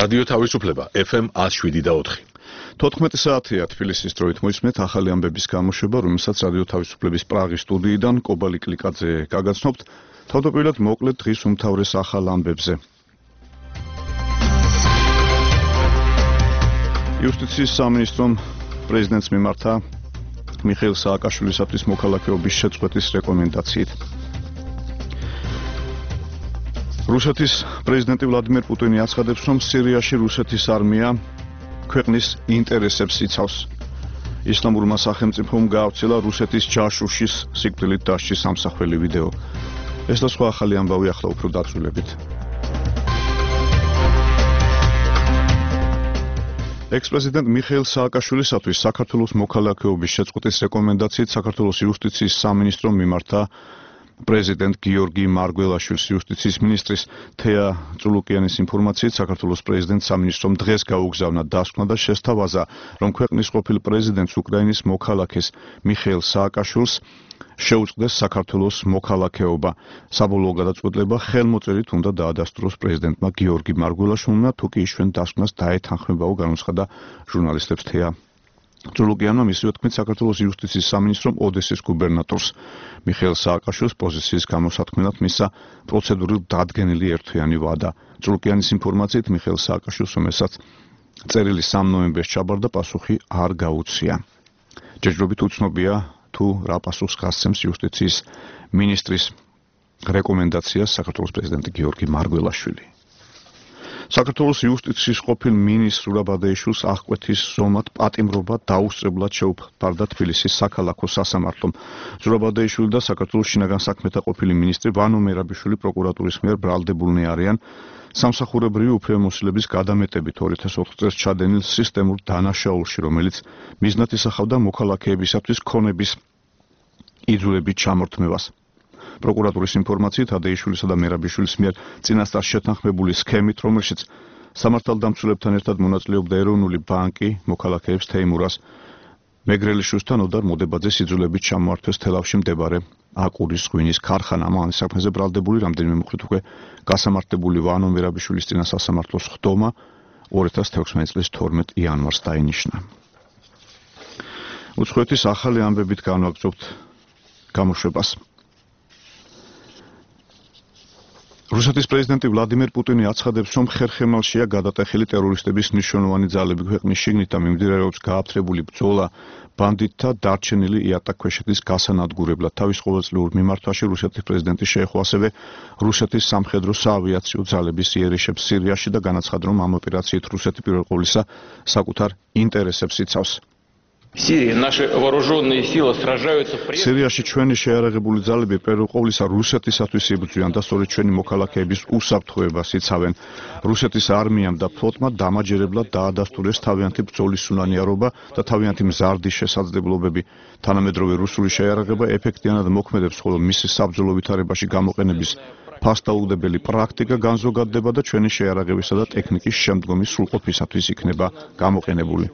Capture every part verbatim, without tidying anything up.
რადიო თავისუფლება ეფ ემ one oh seven და four. თოთხმეტი საათია თბილისის დროით მოისმენთ ახალი ამბების გამოშვება, რომელსაც რადიო თავისუფლების პრაღის სტუდიიდან კობალი კლიკაძე გაგაცნობთ. თავდაპირველად მოკლედ დღის უმთავრეს ახალ ამბებზე. იუსტიციის სამინისტრომ პრეზიდენტს მიმართა მიხეილ სააკაშვილისათვის მოქალაქეობის შეწყვეტის რეკომენდაციით. რუსეთის პრეზიდენტი ვლადიმერ პუტინი აცხადებს, რომ სირიაში რუსეთის არმია ქვეყნის ინტერესებს იცავს. ისლამურმა სახელმწიფომ გაავრცელა რუსეთის ჯაშუშის სიკვდილით დასჯის სამსახველი ვიდეო. ეს და სხვა ახალი ამბავი ახლა უფრო დაწვრილებით. ექს-პრეზიდენტ მიხეილ სააკაშვილისათვის საქართველოს მოქალაქეობის შეწყვეტის რეკომენდაციით საქართველოს იუსტიციის სამინისტრომ მიმართა პრეზიდენტ გიორგი მარგველაშვილის იუსტიციის მინისტრის თეა წულუკიანის ინფორმაციით საქართველოს პრეზიდენტ სამინისტრომ დღეს გაუგზავნა დასკვნა და შესთავაზა, რომ ქვეყნის ყოფილ პრეზიდენტს უკრაინის მოქალაქეს მიხეილ სააკაშვილს შეუწყდეს საქართველოს მოქალაქეობა. საბოლოო გადაწყვეტილება ხელმოწერით უნდა დაადასტუროს პრეზიდენტმა გიორგი მარგველაშვილმა, თუ კი იშვენ დასკვნას დაეთანხმებაო, განუცხადა ჟურნალისტებს თეა წულუკიანმა. მისივე თქმით, საქართველოს იუსტიციის სამინისტრომ ოდესის გუბერნატორს მიხეილ სააკაშვილს პოზიციის გამოსათქმელად მისცა პროცედურით დადგენილი ერთთვიანი ვადა. წულუკიანის ინფორმაციით მიხეილ სააკაშვილს, რომელსაც წერილი სამი ნოემბერს ჩაბარდა, პასუხი არ გაუცია. ჯერჯერობით უცნობია, თუ რა პასუხს გასცემს იუსტიციის მინისტრის რეკომენდაციას საქართველოს პრეზიდენტი გიორგი მარგველაშვილი. საქართველოს იუსტიციის ყოფილ მინისტრ ზურაბ ადეიშვილს აღკვეთის ზომად პატიმრობა დაუსწრებლად შეუფარდა თბილისის საქალაქო სასამართლომ. ზურაბ ადეიშვილი და საქართველოს შინაგან საქმეთა ყოფილი მინისტრი ვანო მერაბიშვილი პროკურატურის მიერ ბრალდებულნი არიან სამსახურებრივი უფლებამოსილების გადამეტებით ორი ათას ოთხ წელს ჩადენილ სისტემურ დანაშაულში, რომელიც მიზნად ისახავდა მოქალაქეებისათვის ქონების იძულებით ჩამორთმევას. პროკურატურის ინფორმაციით ადეიშვილისა და მერაბიშვილის მიერ წინასწარ შეთანხმებული სქემით, რომელშიც სამართალდამცველებთან ერთად მონაწილეობდა ეროვნული ბანკი, მოქალაქეებს თეიმურას მეგრელიშვილთან ოდარ მოდებაძეს იძულებით ჩამოართვეს თელავში მდებარე აკურის ღვინის ქარხანა. ამავე საქმეზე ბრალდებული რამდენიმე მოხდით უკვე გასამართლებული ვანო მერაბიშვილის წინა სასამართლოს ხდომა ორი ათას თექვსმეტი წლის თორმეტ იანვარს დაინიშნა. უცხოეთის ახალი ამბებით განვაგრძობთ გამოშვებას. რუსეთის პრეზიდენტი ვლადიმერ პუტინი აცხადებს, რომ ხერხემალშია გადატეხილი ტერორისტების მნიშვნელოვანი ძალები ქვეყნის შიგნით და მიმდინარეობს გააფთრებული ბრძოლა ბანდიტთა დარჩენილი იატაკქვეშეთის გასანადგურებლად. თავის ყოველწლიურ მიმართვაში რუსეთის პრეზიდენტი შეეხო ასევე რუსეთის სამხედრო საავიაციო ძალების იერიშებს სირიაში და განაცხადა, რომ ამ ოპერაციით რუსეთი პირველ ყოვლისა საკუთარ ინტერესებს იცავს. სირიაში ჩვენი შეიარაღებული ძალები პირველ ყოვლისა რუსეთისათვის იბრძვიან და სწორედ ჩვენი მოქალაქეების უსაფრთხოებას იცავენ. რუსეთის არმიამ და ფლოტმა დამაჯერებლად დაადასტურეს თავიანთი ბრძოლის სულანიარობა და თავიანთი მზარდი შესაძლებლობები. თანამედროვე რუსული შეიარაღება ეფექტიანად მოქმედებს, ხოლო მისი საბრძოლო ვითარებაში გამოყენების ფასდაუდებელი პრაქტიკა განზოგადდება და ჩვენი შეიარაღებისა და ტექნიკის შემდგომი სრულყოფისათვის იქნება გამოყენებული.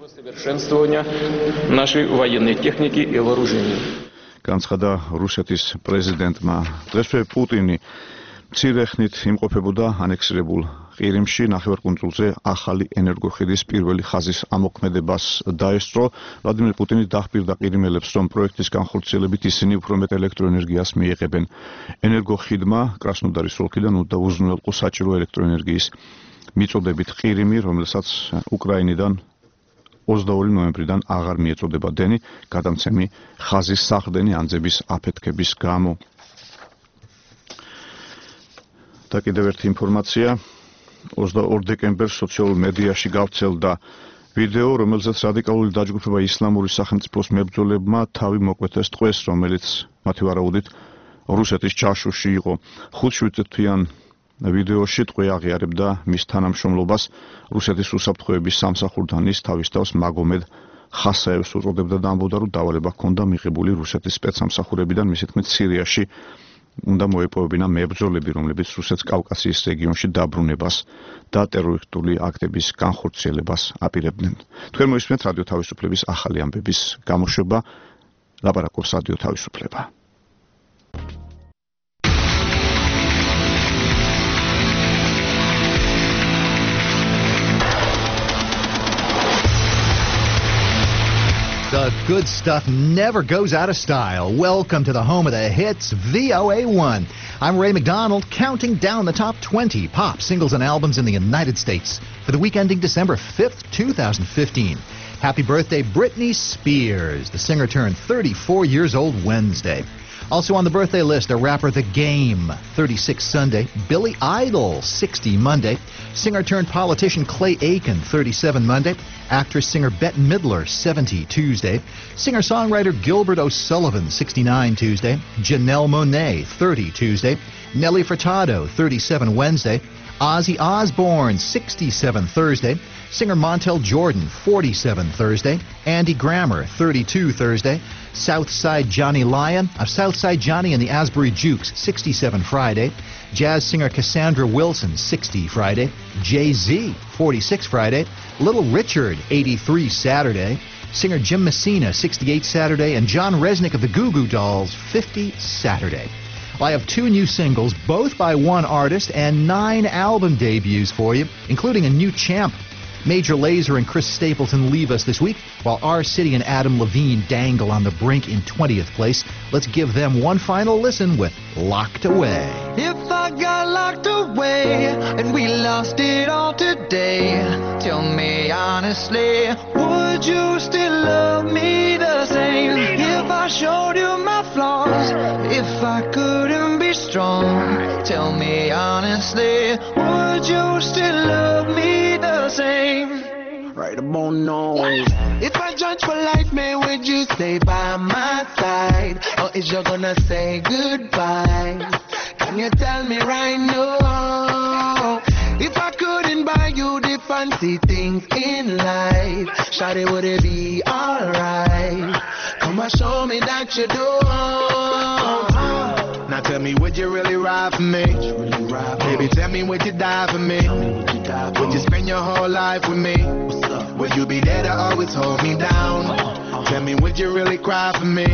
განცხადა რუსეთის პრეზიდენტმა. დღესვე პუტინი მცირე ხნით იმყოფებოდა ანექსირებულ ყირიმში, ნახევარკუნძულზე ახალი ენერგოხიდის პირველი ხაზის ამოქმედებას დაესწრო. ვლადიმერ პუტინი დახპირდა ყირიმელებს, რომ პროექტის განხორციელებით ისინი უფრო მეტ ელექტროენერგიას მიიღებენ. ენერგოხიდმა კრასნოდარის ოლქიდან უნდა უზრუნველყო საჭირო ელექტროენერგიის მიწოდებით ყირიმი, რომელსაც უკრაინიდან ოცდაორი ნოემბრიდან აღარ მიეწოდება დენი, გადამცემი ხაზის საყრდენი ანძების აფეთქების გამო. და კიდევ ერთი ინფორმაცია. ოცდაორ დეკემბერს სოციალურ მედიაში გავრცელდა ვიდეო, რომელზეც რადიკალური დაჯგუფება ისლამური სახელმწიფოს მებრძოლებმა თავი მოკვეთეს ტყვეს, რომელიც მათი ვარაუდით რუსეთის ჯაშუში იყო. ხუთშუცი-თვიან ვიდეოში ტყვე აღიარებდა მის თანამშრომლობას რუსეთის უსაფრთხოების სამსახურთან. ის თავის თავს მაგომედ ხასაევს უწოდებდა და ამბობდა, რომ დავალება ჰქონდა მიღებული რუსეთის სპეცსამსახურებიდან, მისი თქმით სირიაში უნდა მოეპოვებინა მებრძოლები, რომლებიც რუსეთს კავკასიის რეგიონში დაბრუნებას და ტერორისტული აქტების განხორციელებას აპირებდნენ. თქვენ მოისმენთ რადიო თავისუფლების ახალი ამბების გამოშვება. ლაპარაკობს რადიო თავისუფლება. good stuff never goes out of style. Welcome to the home of the hits, V O A one. I'm Ray McDonald, counting down the top twenty pop singles and albums in the United States for the week ending December fifth, two thousand fifteen. Happy birthday, Britney Spears. The singer turned thirty-four years old Wednesday. Also on the birthday list, a rapper The Game, thirty-six Sunday. Billy Idol, sixty Monday. Singer-turned-politician Clay Aiken, thirty-seven Monday. Actress-singer Bette Midler, seventy Tuesday. Singer-songwriter Gilbert O'Sullivan, sixty-nine Tuesday. Janelle Monáe, thirty Tuesday. Nelly Furtado, thirty-seven Wednesday. Ozzy Osbourne, sixty-seven Thursday. Singer Montel Jordan, forty-seven Thursday. Andy Grammer, thirty-two Thursday. Southside Johnny Lyon, uh, Southside Johnny and the Asbury Jukes, sixty-seven Friday. Jazz singer Cassandra Wilson, sixty Friday. Jay-Z, forty-six Friday. Little Richard, eighty-three Saturday. Singer Jim Messina, sixty-eight Saturday. And John Resnick of the Goo Goo Dolls, fifty Saturday. Well, I have two new singles, both by one artist, and nine album debuts for you, including a new champ. Major Lazer and Chris Stapleton leave us this week, while R. City and Adam Levine dangle on the brink in twentieth place. Let's give them one final listen with Locked Away. If I got locked away and we lost it all today, tell me honestly, would you still love me the same? If I showed you my flaws, if I couldn't be strong, tell me honestly, would you still love me the same? Right about now. If I judge for life, man, would you stay by my side? Or is you gonna say goodbye? Can you tell me right now? If I couldn't buy you the fancy things in life, shawty, would it be alright? Come and show me that you do. Now tell me, would you really ride for me? Baby, tell me, would you die for me? Would you spend your whole life with me? Would you be there to always hold me down? Tell me, would you really cry for me?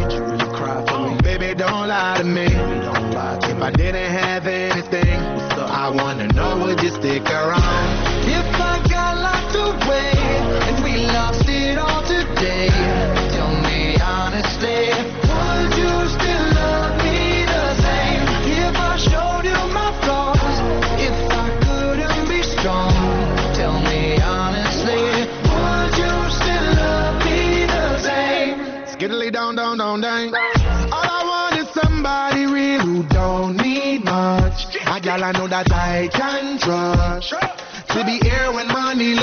Baby, don't lie to me. If I didn't have anything, I wanna know, would you stick around? If I got locked away and we lost it all today, tell me honestly, would you still love me the same? If I showed you my flaws, if I couldn't be strong, tell me honestly, would you still love me the same? Skiddly down, down, down, down. All I want is somebody real who don't need much. A gal I know that I can trust, to be here when money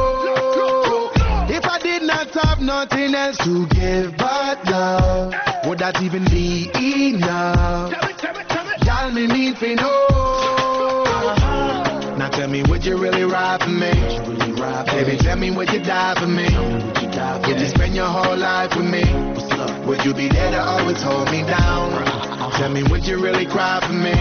low. If I did not have nothing else to give but love, would that even be enough? Y'all me need to know. Now tell me, would you really ride for me? Baby, tell me, would you die for me? Would you spend your whole life with me? Would you be there to always hold me down? Tell me, would you really cry for me?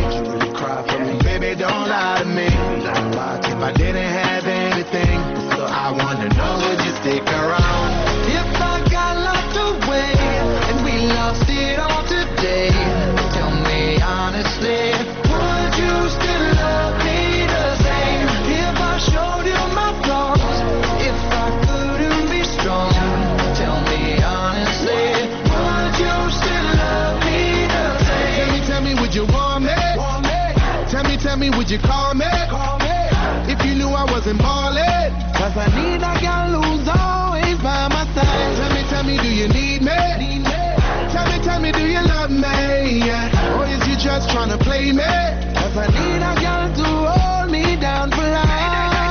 Baby, don't lie to me. If I didn't have anything, I wanna know, would you stick around? If I got locked away and we lost it all today, tell me honestly, would you still love me the same? If I showed you my flaws, if I couldn't be strong, tell me honestly, would you still love me the same? Tell me, tell me, would you want me? Want me? Tell me, tell me, would you call me? Call me. If you knew I wasn't ballin', cause I need a girl who's always by my side. Tell me, tell me, do you need me? Need me? Tell me, tell me, do you love me? Yeah. Or is you just tryna play me? Cause I need a girl to hold me down for life.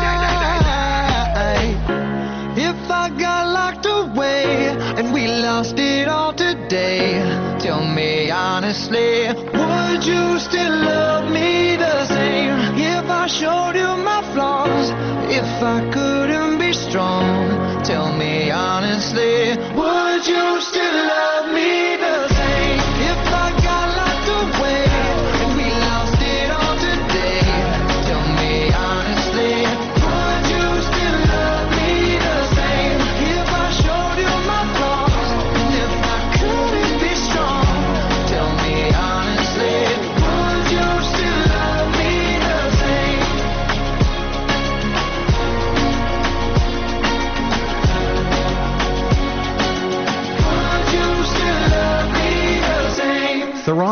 If I got locked away and we lost it all today, tell me honestly, would you still love me the same? If I showed you my flaws, if I couldn't be strong, tell me honestly, would you still love me the same? If I got locked away and we lost it all today, tell me honestly, would you still love me the same? If I showed you my flaws, and if I couldn't be strong, tell me honestly, would you still love me the same? Would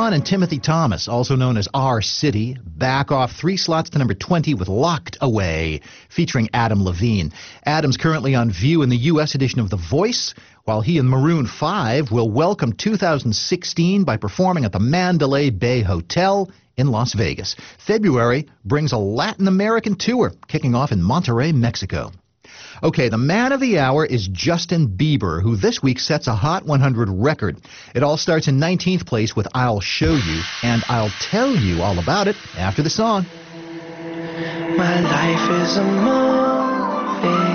John and Timothy Thomas, also known as Our City, back off three slots to number twenty with Locked Away, featuring Adam Levine. Adam's currently on view in the U S edition of The Voice, while he and Maroon five will welcome two thousand sixteen by performing at the Mandalay Bay Hotel in Las Vegas. February brings a Latin American tour, kicking off in Monterrey, Mexico. Okay, the man of the hour is Justin Bieber, who this week sets a Hot one hundred record. It all starts in nineteenth place with I'll Show You, and I'll tell you all about it after the song. My life is a movie,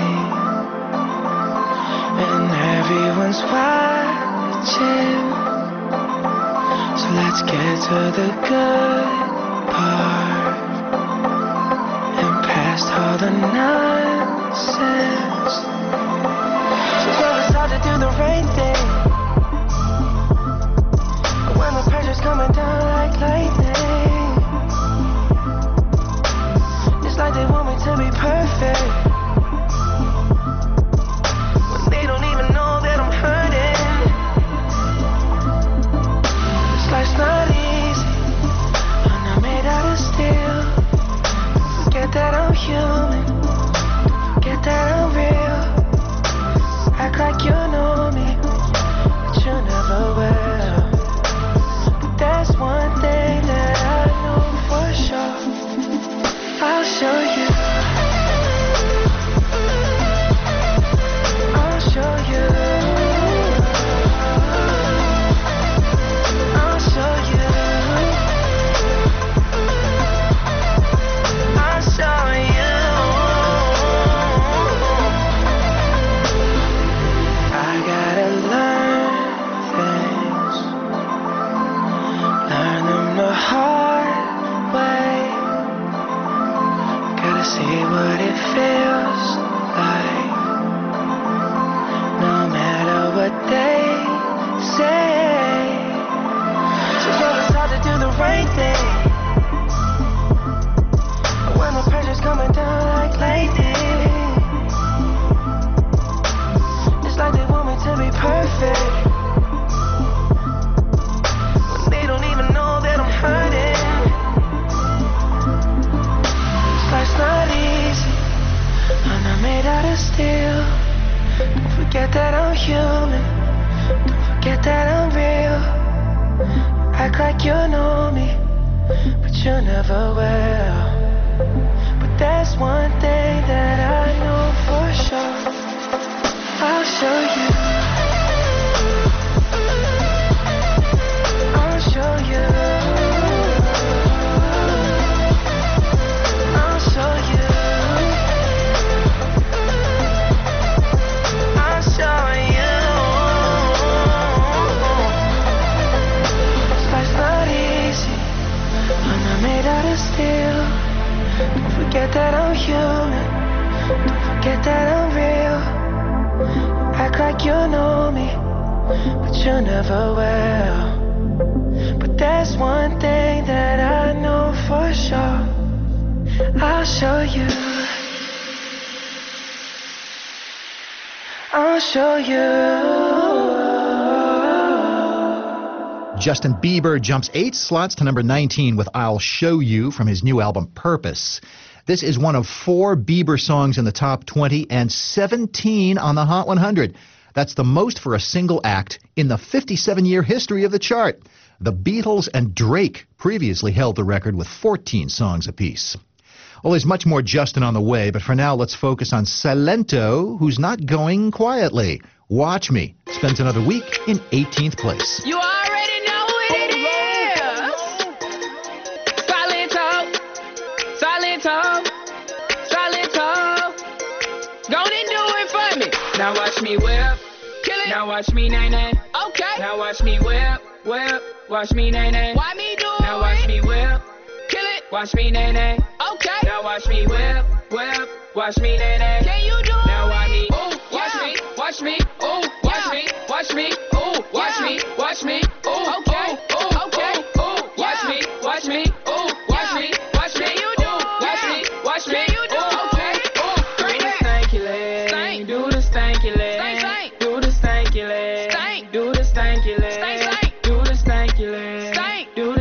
and everyone's watching. So let's get to the good part, and past all the nonsense. So it's hard to do the right thing when the pressure's coming down like lightning. It's like they want me to be perfect when they don't even know that I'm hurting. This life's not easy, I'm not made out of steel. Forget that I'm human, forget that I'm real. Act like you know me, but you never will. But there's one thing that I know for sure, I'll show you. I'll show you. I'll show you. I'll show you. I gotta learn things, learn them the hard way. Gotta see what it feels like, no matter what they say. So it's hard to do the right thing when the pressure's coming down like lightning. It's like they want me to be perfect when they don't even know that I'm hurting. Life's not easy, I'm not made out of steel. Don't forget that I'm human, don't forget that I'm real. Act like you know me, but you never will. But there's one thing that I know for sure, I'll show you. I'll show you. I'll show you. I'll show you. Life's not easy, I'm not made out of steel. Don't forget that I'm human, don't forget that I'm real. Act like you know me, but you never will. But there's one thing that I know for sure, I'll show you. I'll show you. Justin Bieber jumps eight slots to number nineteen with I'll Show You from his new album Purpose. This is one of four Bieber songs in the top twenty and seventeen on the Hot one hundred. That's the most for a single act in the fifty-seven-year history of the chart. The Beatles and Drake previously held the record with fourteen songs apiece. Well, there's much more Justin on the way, but for now, let's focus on Salento, who's not going quietly. Watch Me spends another week in eighteenth place. You already know what it is. Salento, Salento, Salento. Go and do it for me. Now watch me whip, kill it. Now watch me nay nay. Okay. Now watch me whip, whip. Watch me nay nay. Why me do it? Now watch me whip, kill it. Watch me nay nay. Okay. Now watch me whip, whip. Watch me nay nay. Can you do it? Now watch me. Ooh, watch yeah. me, watch me. Ooh, watch yeah. me, watch me. Ooh, watch yeah. me, watch me. Ooh, okay. Ooh, okay. Ooh, ooh, watch yeah. me, watch me. Ooh, watch yeah. me, watch me. Can you do it? Watch yeah. me, watch me. Can you do it? Okay. Ooh, do the stanky leg. Stank. Do the stanky leg. Stank, stank. Do the stanky leg. Stank. Do the stanky leg. Stank, stank. Do the stanky leg. Stank. Do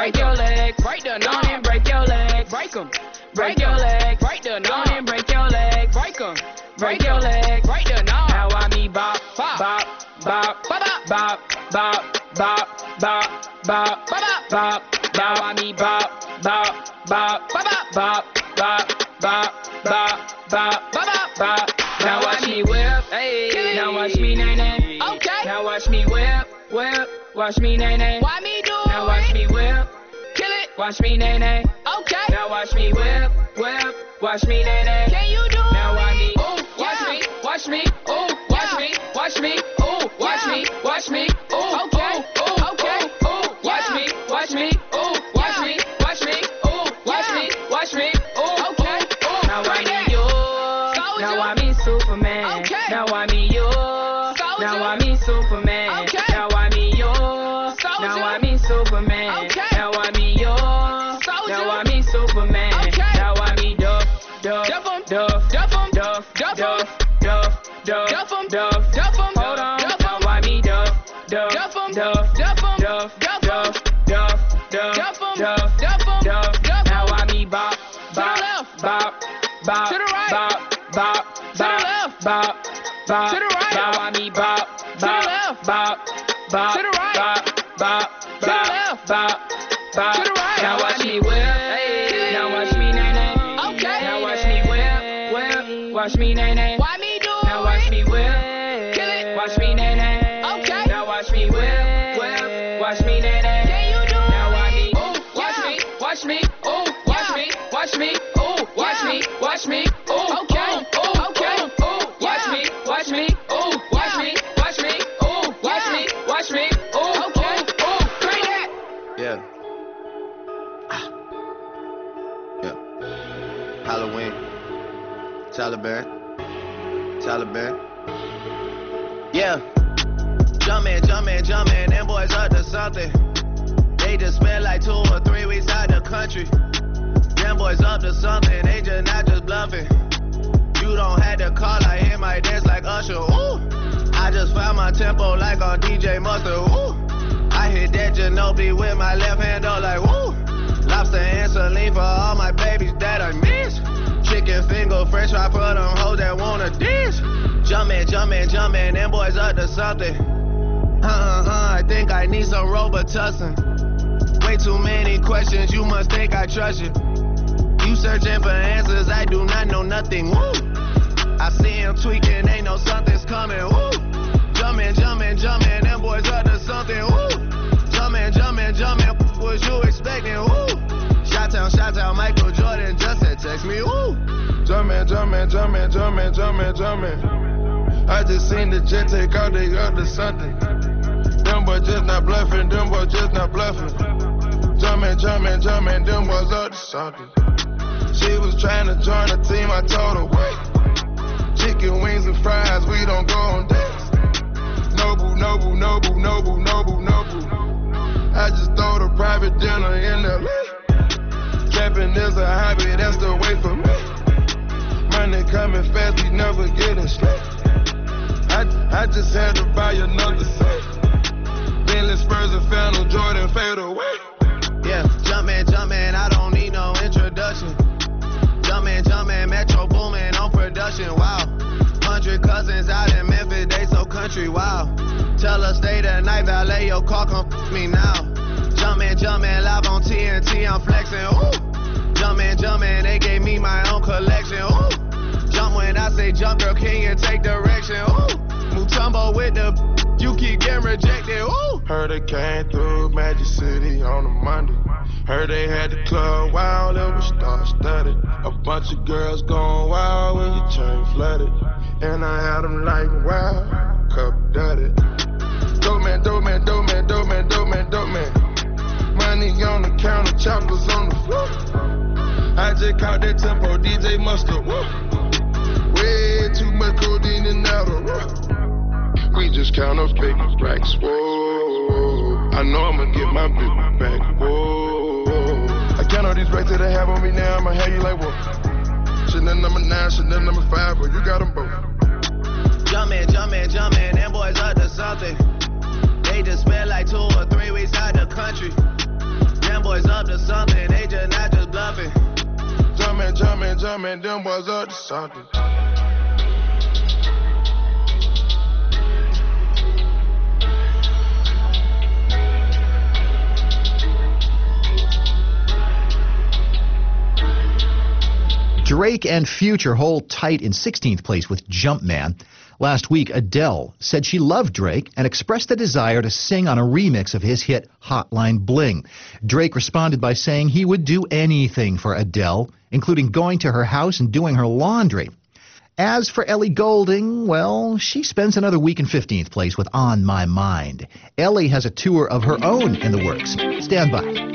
break your legs. Break the knob and break your legs. Break them. Break your legs. Break the knob and break your legs. Break them. Break your legs. Break the knob. Now I me bop, bop, bop, bop, bop, bop, bop, bop, bop, bop, bop, bop. Now I me bop, bop, bop, bop, bop, bop, bop, bop, bop, bop, bop. Now watch me whip, hey. Now watch me nay nay. Okay. Now watch me whip, whip. Watch me nay nay. Why me do it? Now watch me whip, kill it. Watch me nay nay. Okay. Now watch me whip, whip. Watch me nay nay. Can you do it? Now watch me, ooh, watch me, watch me, ooh, watch me, watch me, ooh, watch me, watch me, ooh, okay, ooh, okay, ooh, watch me, watch me, ooh, watch me, watch me, ooh, watch me, watch me, ooh, okay, ooh. Now I me yours. Now I me Superman. Okay. Now I me yours. Now I me Superman. Okay. Now I me yours. Now I me Superman. Okay. Now I me yours. Now I me Superman. Okay. Now I me Duff, Duff, Duff, Duff, Duff, Duff, Duff, Duff, Duff, Duff, Duff, Duff. Hold on. Now I me Duff, Duff, Duff, Duff, Duff, Duff, Duff, Duff, Duff, Duff, Duff, Duff. Now I me Bop, Bop, Bop, Bop, to the right, Bop, Bop, to the left, Bop, Bop, to the right. Now I me Bop, Bop, Bop, Bop, to the right, Bop, Bop, to the left, Bop, Bop, to the right. Now watch me whip, hey. Now watch me nay nay. Okay. Now watch me whip, whip. Watch me nay nay. Why me do it? Now watch me whip, kill it. Watch me nay nay. Okay. Now watch me whip, whip. Watch me nay nay. Can you do it? Now watch me, ooh, watch me, watch me, ooh, watch me, watch me, ooh, watch me, watch me, ooh, okay, ooh, okay, ooh, watch me, watch me, ooh, watch me, watch me, ooh, watch me, watch me, ooh, okay, ooh, crank that. Yeah. Yeah. Halloween. Taliban. Taliban. Yeah. Jumpin', jumpin', jumpin', them boys up to something. They just spent like two or three weeks out the country. Them boys up to something, they just not just bluffing. You don't have to call, I hear my dance like Usher, ooh. I just found my tempo like on D J Mustard, ooh. I hit that Ginobili with my left hand, oh like woo. Lobster and saline for all my babies that I miss. Chicken finger, french fry for them hoes that wanna dish. Jumpin', jumpin', jumpin', them boys up to something. Uh-uh-uh, I think I need some Robitussin. Way too many questions, you must think I trust you. You searching for answers, I do not know nothing, woo. I see him tweaking, they know something's coming, woo. Jumpin', jumpin', jumpin', them boys up to something, woo. Jumpin', jumpin', jumpin', what was you expecting, woo. Shot-town, shot-town, Michael Jordan just said text me, woo. Jumpin', jumpin', jumpin', jumpin', jumpin', jumpin'. I just seen the jet take out, they up to something. Them boys just not bluffing, them boys just not bluffing. Jumpin', jumpin', jumpin', them boys up to something. She was trying to join the team, I told her, wait. Chicken wings and fries, we don't go on dates. Noble, noble, noble, noble, noble, noble. I just throw the private dinner in L A. Capping is a hobby, that's the way for me. Money coming fast, we never getting straight. I, I just had to buy another set. Bentley Spurs and Phantom Jordan fade away. Yeah, jumpin', jumpin', I don't need no introduction. Jumpin', jumpin', Metro boomin' on production, wow. Hundred cousins out in Memphis, they so country, wow. Tell her stay the night, valet your car, come f me now. Jumpin', jumpin', live on T N T, I'm flexin', ooh. Jumpin', jumpin', they gave me my own collection, ooh. Jump when I say jump, girl, can you take direction, ooh. Mutombo with the, you keep getting rejected, ooh. Heard they came through Magic City on a Monday. Heard they had the club wild, it was star-studded. A bunch of girls going wild when you chain flooded. And I had them like wow, cup dirty. Dope man, dope man, dope man, dope man, dope man, dope man. Money on the counter, choppers on the floor. I just caught that tempo, D J Mustard, woo. Way too much codeine in Adderall. We just count up big racks, whoa. I know I'ma get my big back, whoa. I count all these racks that I have on me now, I'ma have you like, whoa. Chanel number nine, Chanel number five, but you got them both. Jumpin', jumpin', jumpin', them boys up to something. They just spent like two or three weeks out the country. Them boys up to something, they just not just bluffing. Jumpin', jumpin', jumpin', them boys up to something. Drake and Future hold tight in sixteenth place with Jumpman. Last week, Adele said she loved Drake and expressed the desire to sing on a remix of his hit Hotline Bling. Drake responded by saying he would do anything for Adele, including going to her house and doing her laundry. As for Ellie Goulding, well, she spends another week in fifteenth place with On My Mind. Ellie has a tour of her own in the works. Stand by.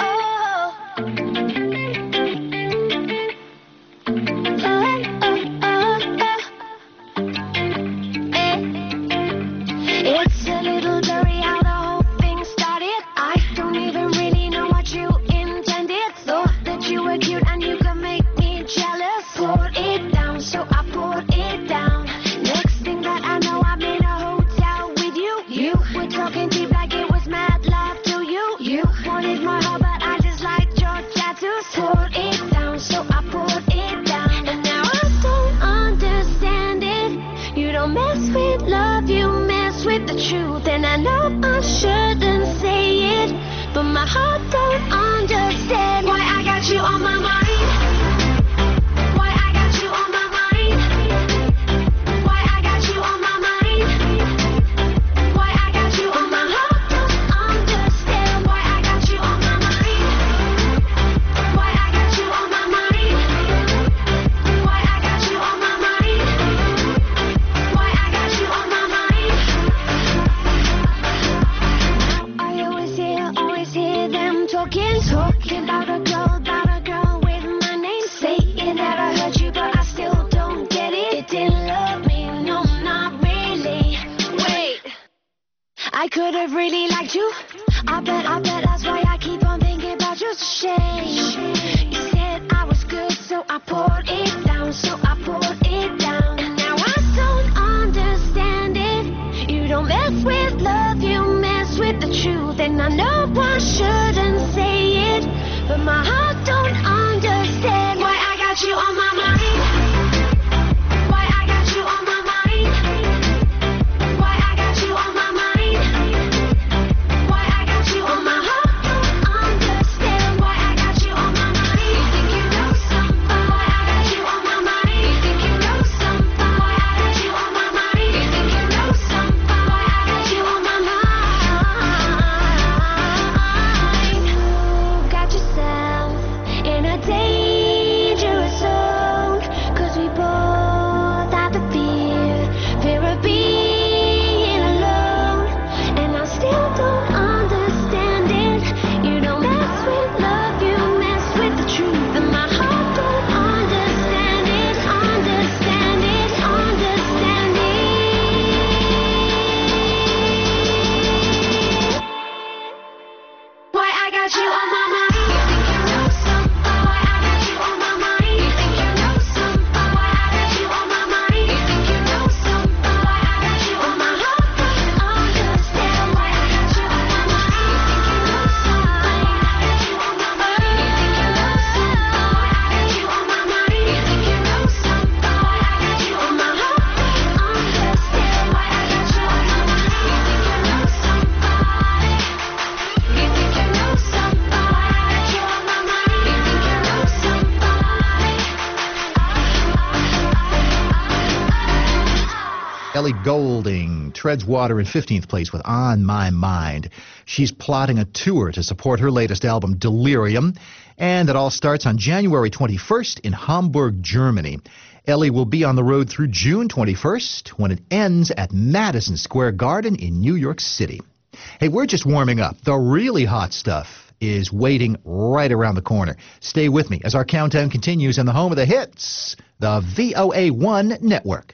Ellie Goulding treads water in fifteenth place with On My Mind. She's plotting a tour to support her latest album, Delirium, and it all starts on January twenty-first in Hamburg, Germany. Ellie will be on the road through June twenty-first, when it ends at Madison Square Garden in New York City. Hey, we're just warming up. The really hot stuff is waiting right around the corner. Stay with me as our countdown continues in the home of the hits, the V O A one Network.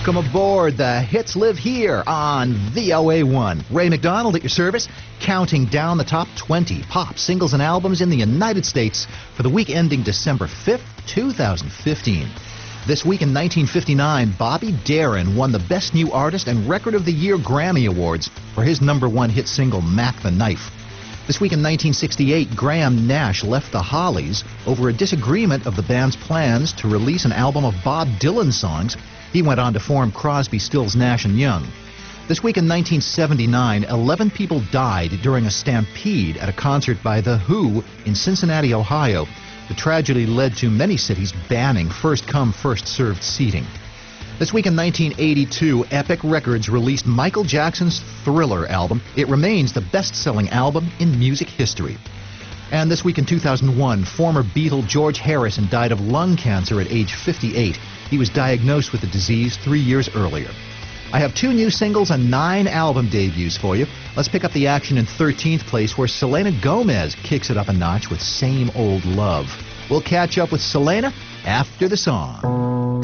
Welcome aboard. The hits live here on V O A one. Ray McDonald at your service, counting down the top twenty pop singles and albums in the United States for the week ending December fifth, two thousand fifteen. This week in nineteen fifty-nine, Bobby Darin won the Best New Artist and Record of the Year Grammy Awards for his number one hit single, Mac the Knife. This week in nineteen sixty-eight, Graham Nash left the Hollies over a disagreement of the band's plans to release an album of Bob Dylan songs. He went on to form Crosby, Stills, Nash and Young. This week in nineteen seventy-nine, eleven people died during a stampede at a concert by The Who in Cincinnati, Ohio. The tragedy led to many cities banning first-come, first-served seating. This week in nineteen eighty-two, Epic Records released Michael Jackson's Thriller album. It remains the best-selling album in music history. And this week in two thousand one, former Beatle George Harrison died of lung cancer at age fifty-eight. He was diagnosed with the disease three years earlier. I have two new singles and nine album debuts for you. Let's pick up the action in thirteenth place, where Selena Gomez kicks it up a notch with Same Old Love. We'll catch up with Selena after the song.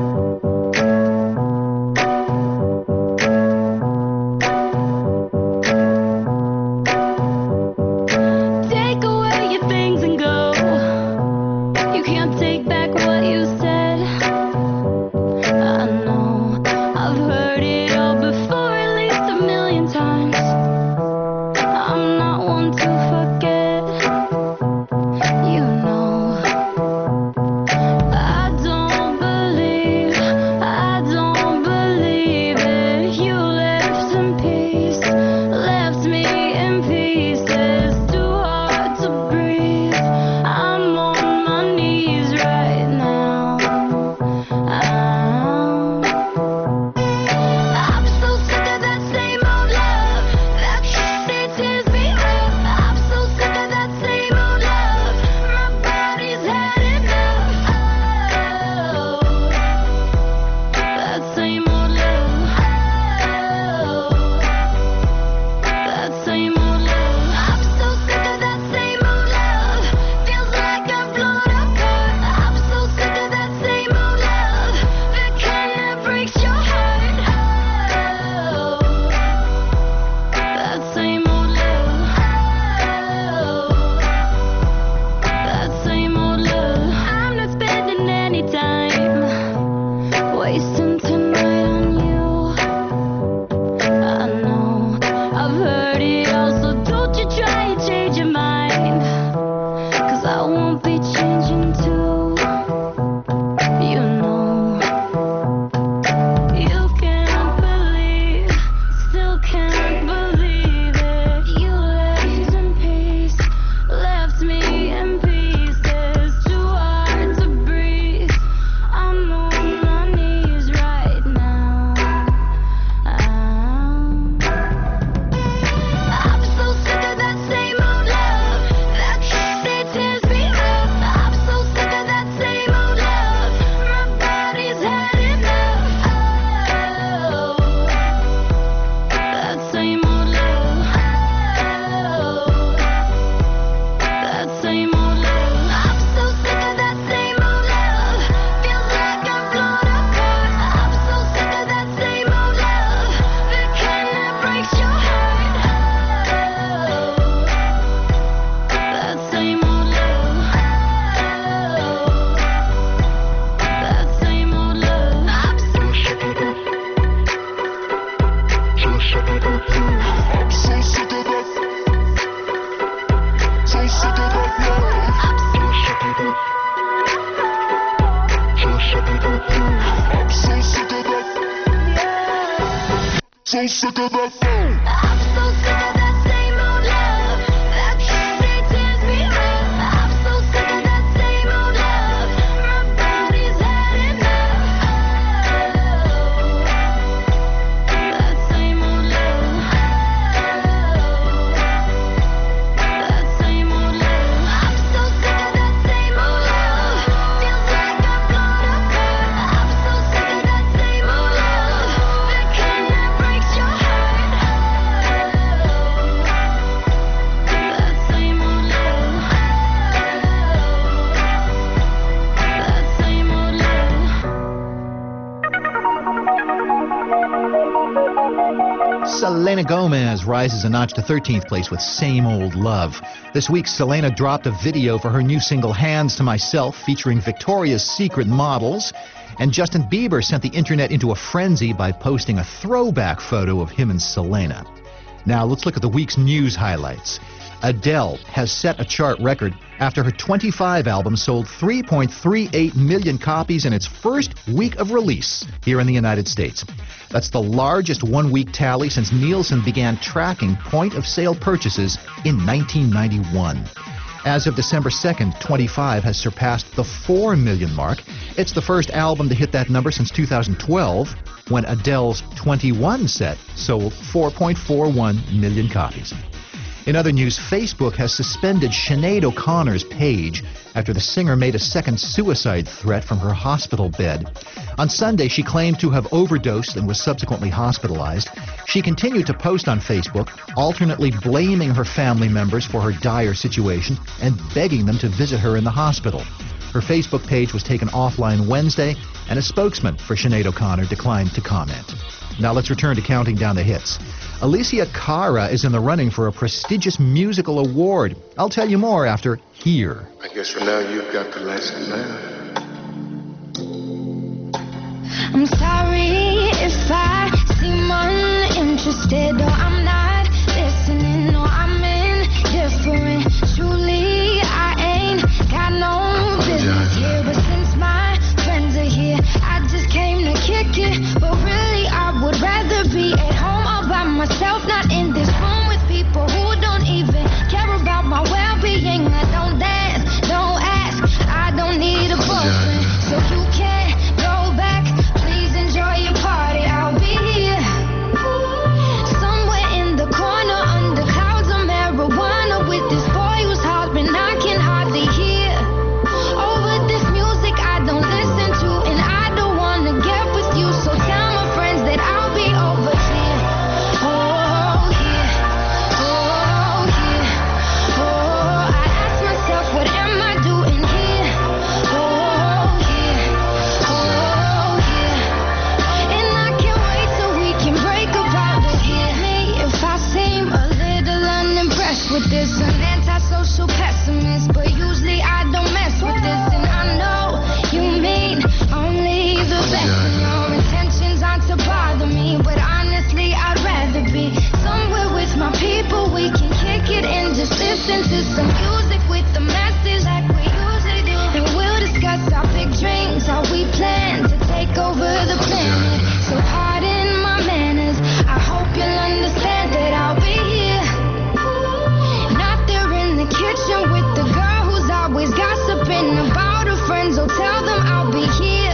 So sick of that phone. I'm so sick of that. Selena Gomez rises a notch to thirteenth place with Same Old Love. This week, Selena dropped a video for her new single Hands to Myself featuring Victoria's Secret models. And Justin Bieber sent the internet into a frenzy by posting a throwback photo of him and Selena. Now let's look at the week's news highlights. Adele has set a chart record after her twenty-five albums sold three point three eight million copies in its first week of release here in the United States. That's the largest one-week tally since Nielsen began tracking point-of-sale purchases in nineteen ninety-one. As of December second, twenty-five has surpassed the four million mark. It's the first album to hit that number since two thousand twelve, when Adele's twenty-one set sold four point four one million copies. In other news, Facebook has suspended Sinead O'Connor's page after the singer made a second suicide threat from her hospital bed. On Sunday, she claimed to have overdosed and was subsequently hospitalized. She continued to post on Facebook, alternately blaming her family members for her dire situation and begging them to visit her in the hospital. Her Facebook page was taken offline Wednesday, and a spokesman for Sinead O'Connor declined to comment. Now let's return to counting down the hits. Alicia Cara is in the running for a prestigious musical award. I'll tell you more after Here. I guess for now you've got the last laugh. I'm sorry if I seem uninterested, or I'm not listening, or I'm indifferent. Truly, I ain't got no business here, but since my friends are here, I just came to kick it. But really, I would rather be at home all by myself, not in this room with people who don't even care about my well-being. I don't dance, don't ask, I don't need a boyfriend, so you can't go back. Please enjoy your party, I'll be here, somewhere in the corner under clouds of marijuana with this boy who's hollering I can hardly hear. Over this music I don't listen to, and I don't wanna get with you, so tell my friends that I'll be over here. Oh, here, oh, here, oh, I ask myself, what am I doing here? Oh, here, oh, here, and I can't wait till we can break about it here. Me, if I seem a little unimpressed with this, an antisocial pessimist, but usually I don't mess with this, and I know you mean only the best, and your intentions aren't to bother me, but honestly I'd rather be somewhere with my people. We can kick it and just listen to some music with the masses like we usually do, and we'll discuss our big dreams, how we plan to take over the planet. So pardon my manners, I hope you'll understand that I'll be here, not there in the kitchen with the girl who's always gossiping about her friends. So tell them I'll be here,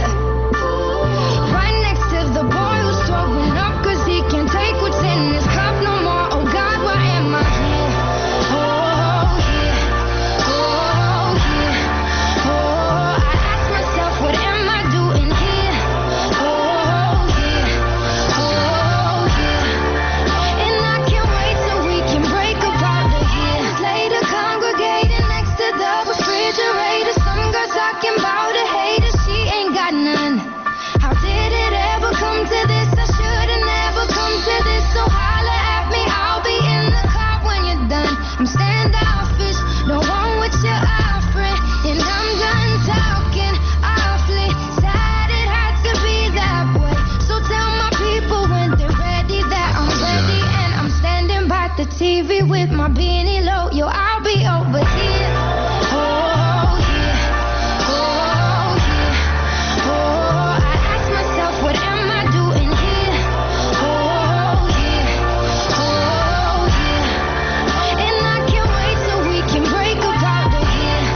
right next to the boy who's throwing up cause he can't take what's in his cup no more. Oh God, why am I here? Oh, here, oh, here, oh, I ask myself, what am I doing here? Oh, here, oh, here, and I can't wait till we can break about the years later, congregating next to the refrigerator. Some girl talking about a hater, she ain't got none. How did it ever come to this? I should've never come to this. So holla at me, I'll be in the car when you're done. I'm standoffish, no one with your offering, and I'm done talking awfully. Sad it had to be that way. So tell my people when they're ready that I'm ready, and I'm standing by the T V with my beanie low. Yo, I'll be over here. Oh, here, oh, here, oh, I ask myself, what am I doing here? Oh, here, oh, here, and I can't wait till we can break about the here.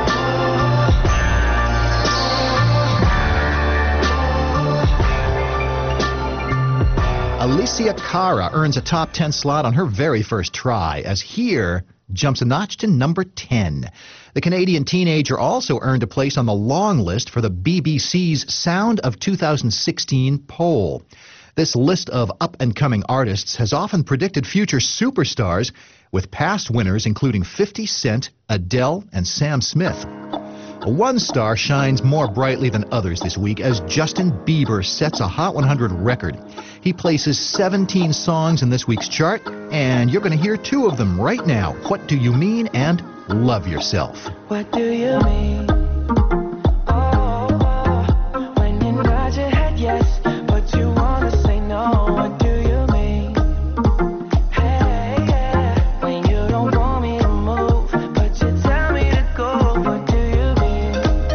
Alicia Cara earns a top ten slot on her very first try, as Here jumps a notch to number ten. The Canadian teenager also earned a place on the long list for the B B C's Sound of two thousand sixteen poll. This list of up-and-coming artists has often predicted future superstars, with past winners including fifty Cent, Adele, and Sam Smith. One star shines more brightly than others this week as Justin Bieber sets a Hot one hundred record. He places seventeen songs in this week's chart, and you're going to hear two of them right now. What Do You Mean and Love Yourself. What do you mean? Oh, oh, when you nod your head yes, but you wanna say no. What do you mean? Hey, yeah, when you don't want me to move, but you tell me to go. What do you mean?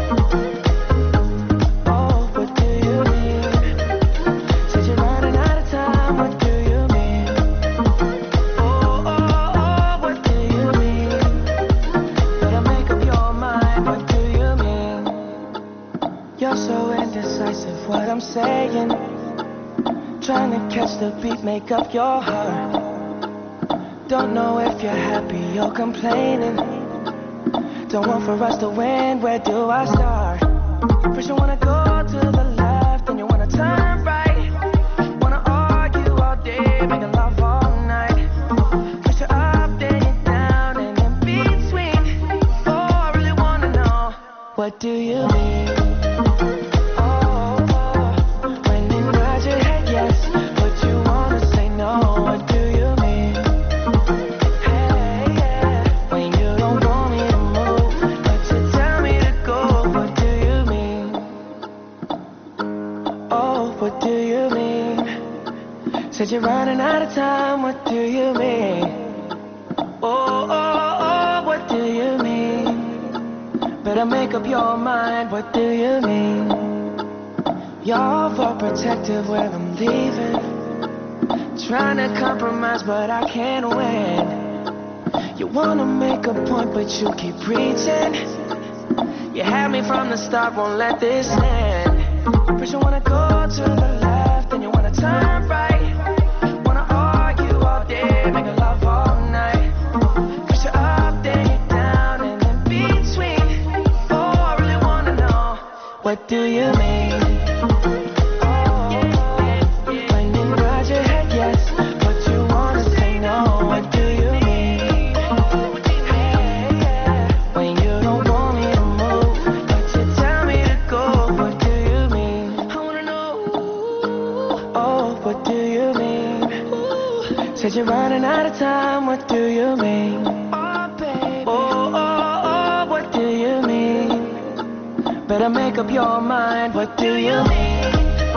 Oh, what do you mean? Said you're running out of time. What do you mean? Oh, oh, oh, what do you mean? Better make up your mind. What do you mean? You're so indecisive. What I'm saying, trying to catch the beat, make up your heart. Don't know if you're happy or complaining. Don't want for us to win. Where do I start? First you wanna go to the left, then you wanna turn right. Wanna argue all day, making love all night. First you're up, then you're down, and in between. Oh, I really wanna know, what do you mean? Oh, oh, when you nod your head yes, but you wanna say no. What do you mean? Hey, yeah, when you don't want me to move, but you tell me to go. What do you mean? Oh, what do you mean? Said you're running out of time. What do you mean? Oh, oh, oh, what do you mean? Better make up your mind. What do you mean? You're overprotective when I'm leaving. Trying to compromise, but I can't win. You wanna make a point, but you keep preaching. You had me from the start, won't let this end. First you wanna go to the left, then you wanna turn right. Wanna argue all day, make love all night. First you're up, then you're down, and in between. Oh, I really wanna know, what do you mean? Oh, when you nod your head yes, but you wanna say no. What do you mean? Hey, yeah, when you don't want me to move, but you tell me to go. What do you mean? I wanna know. Oh, what do you mean? Said you're running out of time. What do you mean? Oh, baby. Oh, oh, oh, what do you mean? Better make up your mind. What do you mean?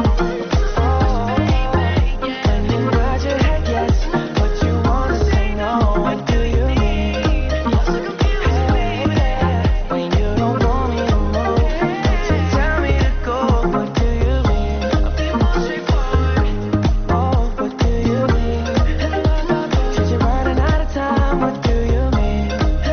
Oh, when you nod your head yes, but you wanna say no. What do you mean? Hey, yeah, when you don't want me to move, but you tell me to go. What do you mean? I'll be more straightforward. Oh, what do you mean? Said you're running out of time. What do you mean?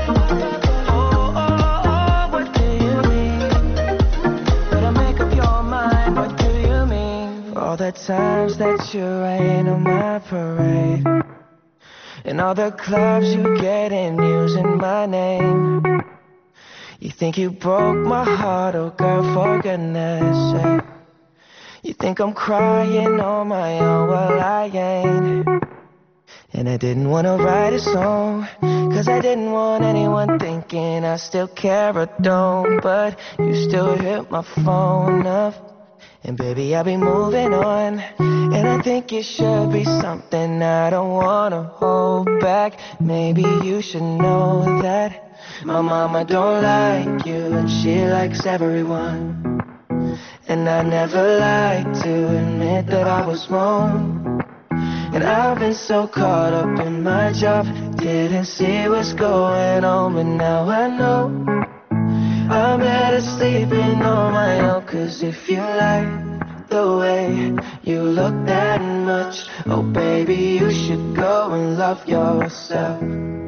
Oh, oh, oh, what do you mean? Better make up your mind. What do you mean? For all the times that you rain on my parade, and all the clubs you get in using my name. You think you broke my heart, oh girl, for goodness sake. You think I'm crying on my own, well I ain't. And I didn't wanna write a song, cause I didn't want anyone thinking I still care or don't. But you still hit my phone up, and baby I'll be moving on. And I think it should be something I don't wanna hold back. Maybe you should know that my mama don't like you, and she likes everyone. And I never like to admit that I was wrong. And I've been so caught up in my job, didn't see what's going on. But now I know I'm better sleeping on my own. Cause if you like the way you look that much, oh baby, you should go and love yourself.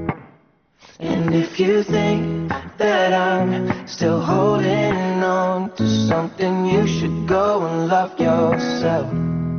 And if you think that I'm still holding on to something, you should go and love yourself.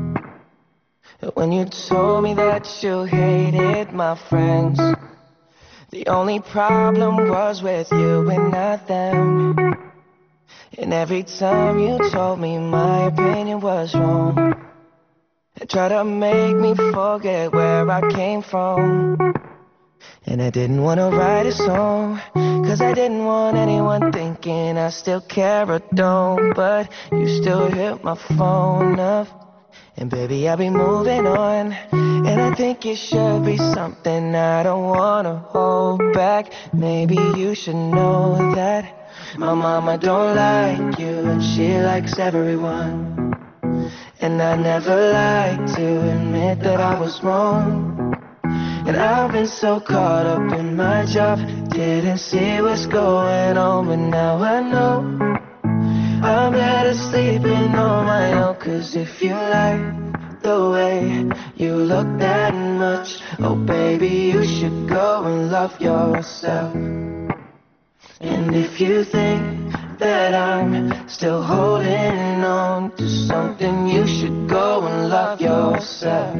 When you told me that you hated my friends, the only problem was with you and not them. And every time you told me my opinion was wrong, and tried to make me forget where I came from. And I didn't want to write a song, cause I didn't want anyone thinking I still care or don't. But you still hit my phone up, and baby, I'll be moving on. And I think it should be something I don't want to hold back. Maybe you should know that my mama don't like you, and she likes everyone. And I never like to admit that I was wrong. And I've been so caught up in my job, didn't see what's going on. But now I know I'm better sleeping on my own. Cause if you like the way you look that much, oh baby, you should go and love yourself. And if you think that I'm still holding on to something, you should go and love yourself.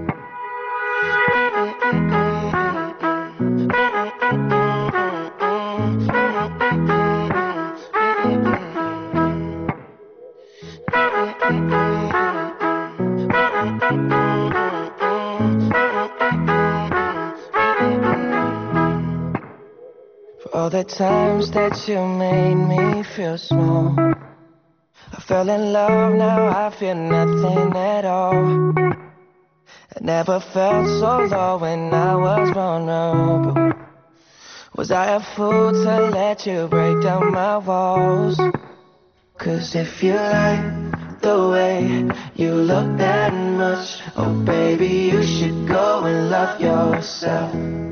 For all the times that you made me feel small, I fell in love, now I feel nothing at all. I never felt so low when I was vulnerable. Was I a fool to let you break down my walls? Cause if you like the way you look that much, oh baby, you should go and love yourself.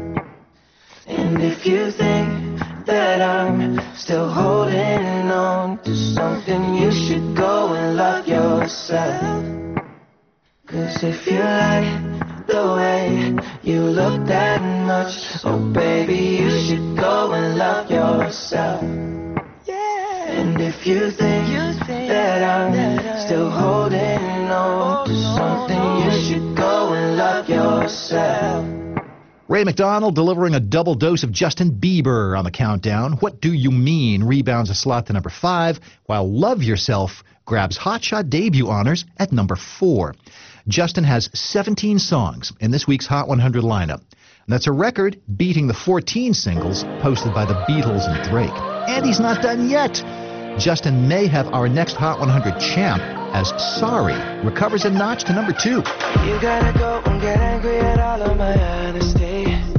And if you think that I'm still holding on to something, you should go and love yourself. Cause if you like the way you look that much, oh baby, you should go and love yourself. Yeah. And if you think, you think that I'm that still holding on to something, you should go and love yourself. Ray McDonald delivering a double dose of Justin Bieber on the countdown. What Do You Mean rebounds a slot to number five, while Love Yourself grabs Hotshot debut honors at number four. Justin has seventeen songs in this week's Hot one hundred lineup. And that's a record, beating the fourteen singles posted by the Beatles and Drake. And he's not done yet. Justin may have our next Hot one hundred champ, as Sorry recovers a notch to number two. You gotta go and get angry at all of my honesty.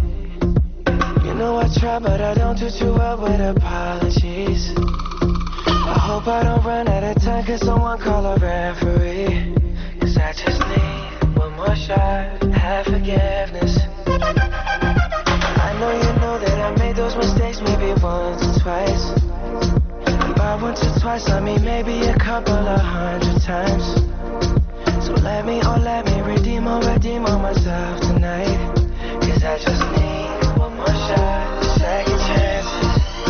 You know I try, but I don't do too well with apologies. I hope I don't run out of time, cause someone call a referee. Cause I just need one more shot, have forgiveness. I know you know that I made those mistakes maybe once or twice. And by once or twice I mean maybe a couple of hundred times. So let me, oh let me redeem or redeem on myself tonight. Cause I just need one more shot, second chances.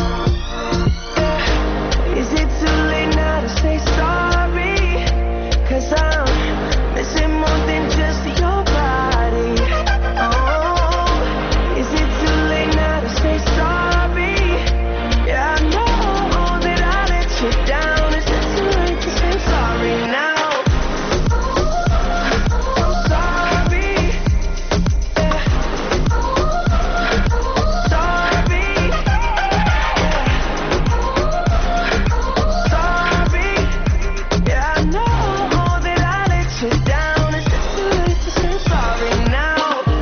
Yeah. Is it too late now to say sorry? Cause I'm missing more than just your body. Oh, is it too late now to say sorry? Yeah, I know that I let you down. Is it too late to say sorry now? I'm sorry. Yeah. Sorry. Sorry. Yeah, I know that I let you down. Is it too late to say sorry now?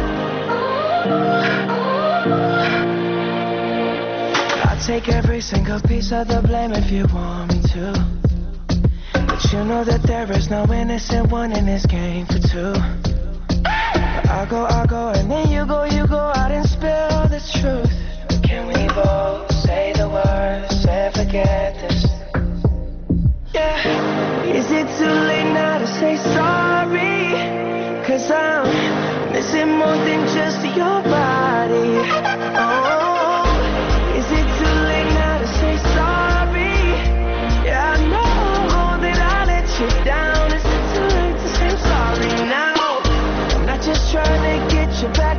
I'll take every single piece of the blame if you want me to. But you know that there is no innocent one in this game for two. But I go, I go, and then you go, you go out and spill the truth. But can we both say the words and forget this? Yeah. Is it too late now to say sorry? Cause I'm missing more than just your body. Oh, is it too late now to say sorry? Yeah, I know that I let you down. Is it too late to say sorry now? I'm not just trying to get you back.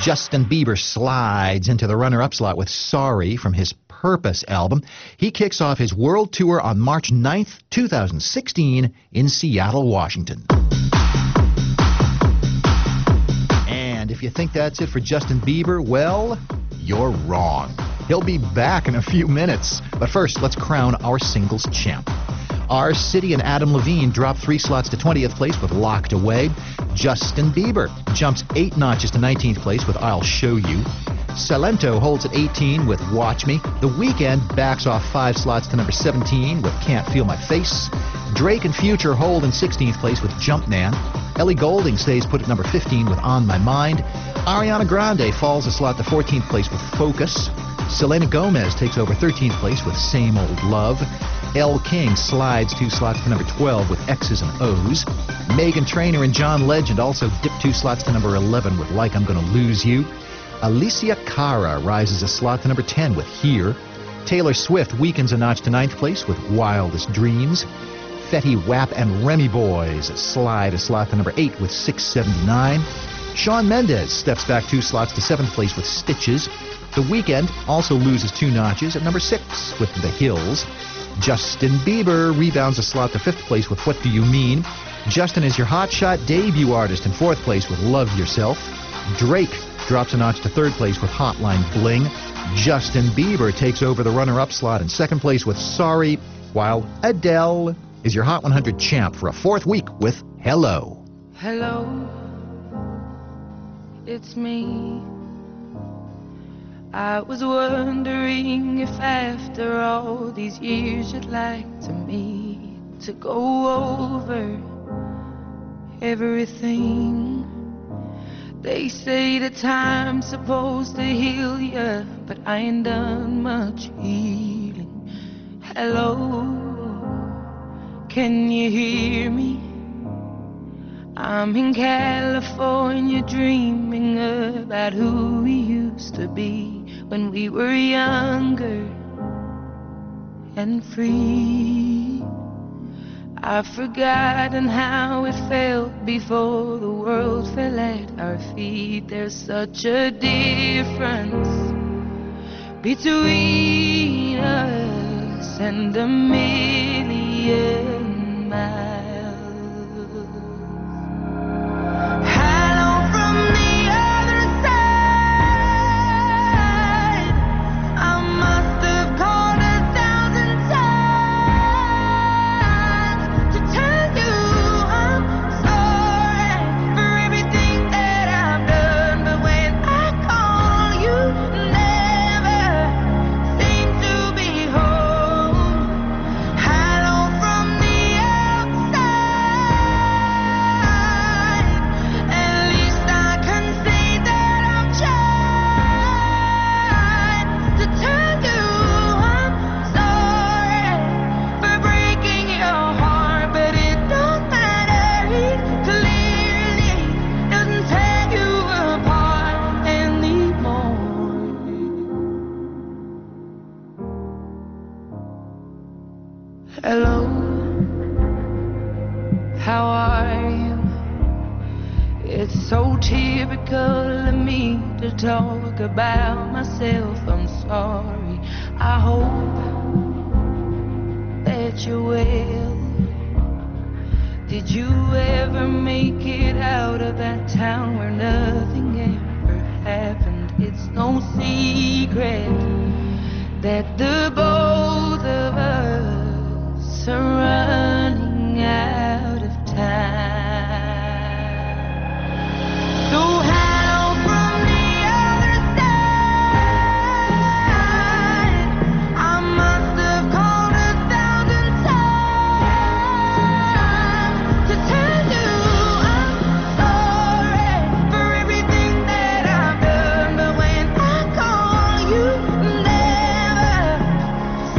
Justin Bieber slides into the runner-up slot with Sorry from his Purpose album. He kicks off his world tour on March ninth, two thousand sixteen in Seattle, Washington. And if you think that's it for Justin Bieber, well, you're wrong. He'll be back in a few minutes. But first, let's crown our singles champ. Our City and Adam Levine drop three slots to twentieth place with Locked Away. Justin Bieber jumps eight notches to nineteenth place with I'll Show You. Salento holds at eighteen with Watch Me. The Weeknd backs off five slots to number seventeen with Can't Feel My Face. Drake and Future hold in sixteenth place with Jumpman. Ellie Goulding stays put at number fifteen with On My Mind. Ariana Grande falls a slot to fourteenth place with Focus. Selena Gomez takes over thirteenth place with Same Old Love. Elle King slides two slots to number twelve with X's and O's. Meghan Trainor and John Legend also dip two slots to number eleven with Like I'm Gonna Lose You. Alicia Cara rises a slot to number ten with Here. Taylor Swift weakens a notch to ninth place with Wildest Dreams. Fetty Wap and Remy Boys slide a slot to number eight with six seventy-nine. Shawn Mendes steps back two slots to seventh place with Stitches. The Weeknd also loses two notches at number six with The Hills. Justin Bieber rebounds a slot to fifth place with What Do You Mean? Justin is your hotshot debut artist in fourth place with Love Yourself. Drake drops a notch to third place with Hotline Bling. Justin Bieber takes over the runner-up slot in second place with Sorry, while Adele is your Hot one hundred champ for a fourth week with Hello. Hello, it's me. I was wondering if after all these years you'd like to me to go over everything. They say that time's supposed to heal ya, but I ain't done much healing. Hello, can you hear me? I'm in California dreaming about who we used to be when we were younger and free. I've forgotten how it felt before the world fell at our feet. There's such a difference between us and a million miles. Hello, how are you? It's so typical of me to talk about myself. I'm sorry. I hope that you're well. Did you ever make it out of that town where nothing ever happened? It's no secret that the both of us are running out of time. So hello from the other side. I must have called a thousand times to tell you I'm sorry for everything that I've done. But when I call, you never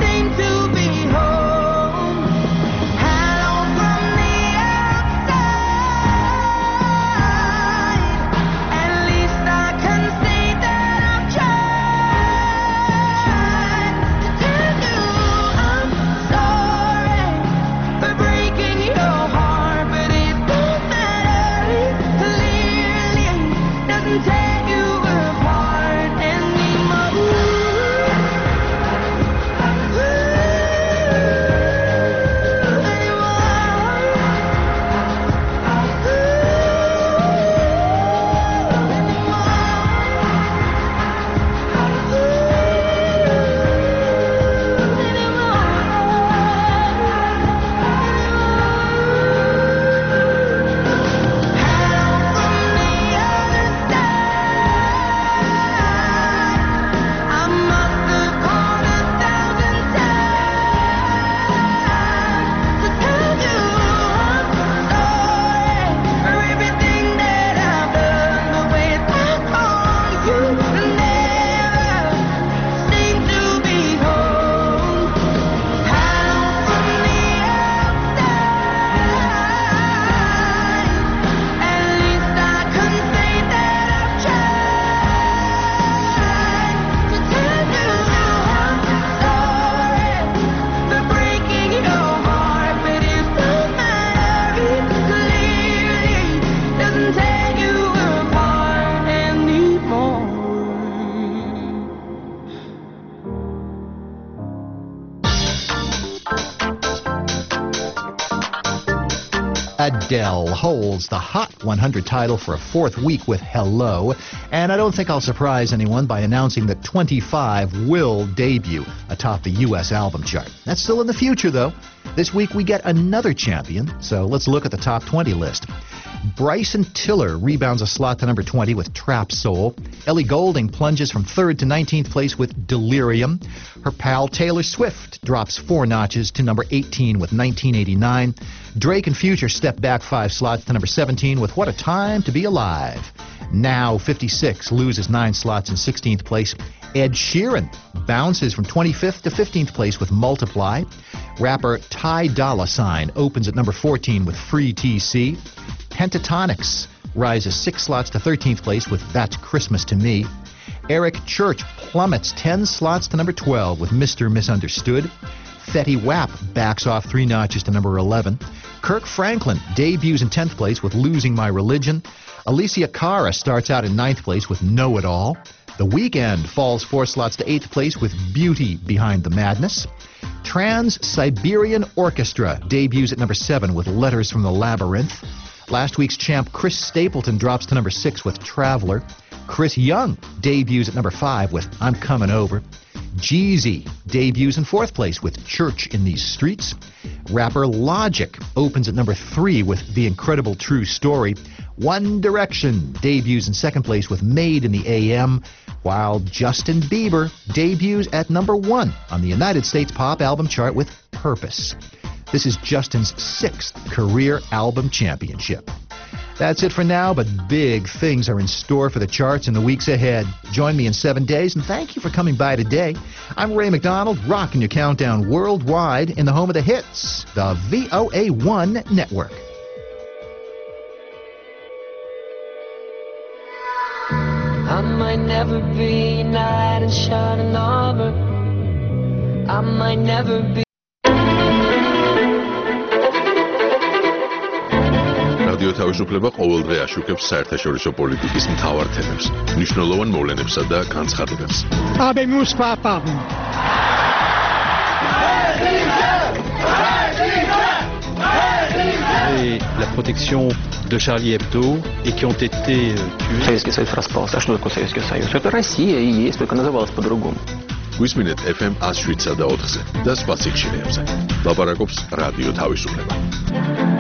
Adele holds the Hot one hundred title for a fourth week with Hello, and I don't think I'll surprise anyone by announcing that twenty-five will debut atop the U S album chart. That's still in the future, though. This week we get another champion, so let's look at the top twenty list. Bryson Tiller rebounds a slot to number twenty with Trap Soul. Ellie Goulding plunges from third to nineteenth place with Delirium. Her pal Taylor Swift drops four notches to number eighteen with nineteen eighty-nine. Drake and Future step back five slots to number seventeen with What a Time to Be Alive. Now fifty-six loses nine slots in sixteenth place. Ed Sheeran bounces from twenty-fifth to fifteenth place with Multiply. Rapper Ty Dolla $ign opens at number fourteen with Free T C. Pentatonics rises six slots to thirteenth place with That's Christmas to Me. Eric Church plummets ten slots to number twelve with Mister Misunderstood. Fetty Wap backs off three notches to number eleven. Kirk Franklin debuts in tenth place with Losing My Religion. Alicia Cara starts out in ninth place with Know It All. The Weeknd falls four slots to eighth place with Beauty Behind the Madness. Trans-Siberian Orchestra debuts at number seven with Letters from the Labyrinth. Last week's champ Chris Stapleton drops to number six with Traveler. Chris Young debuts at number five with I'm Coming Over. Jeezy debuts in fourth place with Church in These Streets. Rapper Logic opens at number three with The Incredible True Story. One Direction debuts in second place with Made in the A M, while Justin Bieber debuts at number one on the United States pop album chart with Purpose. This is Justin's sixth career album championship. That's it for now, but big things are in store for the charts in the weeks ahead. Join me in seven days, and thank you for coming by today. I'm Ray McDonald, rocking your countdown worldwide in the home of the hits, the V O A one Network. I might never be a knight in shining armor. I might never be. რადიო თავისუფლება ყოველდღე აშუქებს საერთაშორისო პოლიტიკის მთავარ თემებს, მნიშვნელოვან მოვლენებსა და განცხადებებს. Habemos papado. Et la protection de Charlie Hebdo et qui ont été tués. Советский Союз распался. А что такое Советский Союз? Это Россия и есть, только называлась по-другому. გვისმინეთ эф эм one oh seven და ოთხზე და სხვა სიჩქარეებზე. ლაპარაკობს რადიო თავისუფლება.